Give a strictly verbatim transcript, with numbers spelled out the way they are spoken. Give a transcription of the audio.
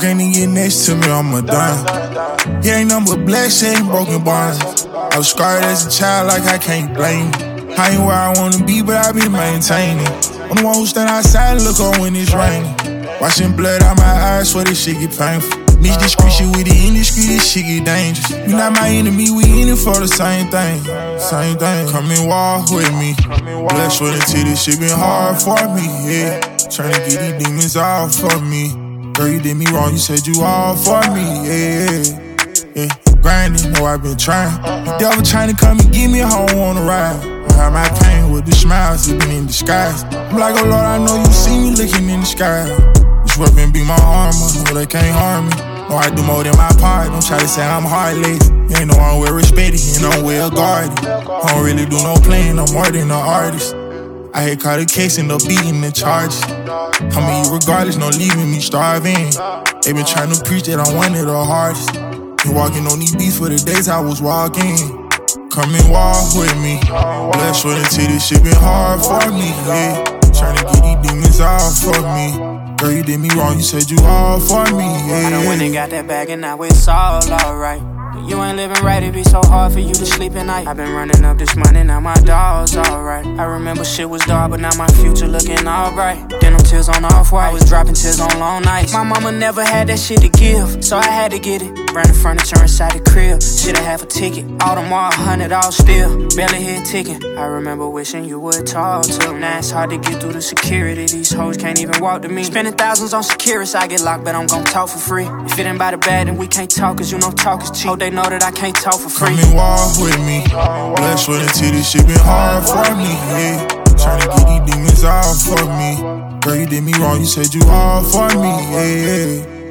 Cocaine and get next to me, I'm a dime. Yeah, ain't nothing but blessing, broken bonds. I was scarred as a child, like I can't blame me. I ain't where I wanna be, but I be maintaining. I'm the one who stand outside and look on when it's raining. Watching blood out my eyes, swear this shit get painful. Mix discreet shit with the industry, this shit get dangerous. You not my enemy, we in it for the same thing. Same thing. Come and walk with me. Blood, sweat, and tears, this shit been hard for me, yeah. Tryna get these demons off for me. Girl, you did me wrong, you said you all for me, yeah. Yeah, grinding, know I've been trying. The devil trying to come and get me home on the ride. I hide my pain with the smiles, it been in disguise. I'm like, oh Lord, I know you see me looking in the sky. This weapon be my armor, no, they can't harm me. No, I do more than my part, don't try to say I'm heartless. You ain't know I'm well respected, and I'm well guarded. I don't really do no playing, I'm more than an artist. I had caught a case and up beating the charges. I mean, regardless, no leaving me starving. They been trying to preach that I'm one of the hardest. Been walking on these beats for the days I was walking. Come and walk with me. Blood, sweat, and tears, this shit been hard for me, yeah. Tryna get these demons off for me. Girl, you did me wrong, you said you all for me, yeah. I done went and got that bag and now it's all alright. You ain't living right, it be so hard for you to sleep at night. I've been running up this money, now my dog's alright. I remember shit was dark, but now my future looking alright. Denim tears on off-white, I was dropping tears on long nights. My mama never had that shit to give, so I had to get it. Branded furniture inside the crib, shit I have a ticket. All them all, hundred all still, barely hit ticking. I remember wishing you would talk to me. Now it's hard to get through the security, these hoes can't even walk to me. Spending thousands on security, I get locked, but I'm gon' talk for free. If it ain't by the bad, then we can't talk, cause you know talk is cheap. They know that I can't talk for free. Come and walk with me. Blood, sweat, and tears, this shit been hard for me, yeah. Tryna get these demons off for me. Girl, you did me wrong, you said you all for me, yeah, yeah.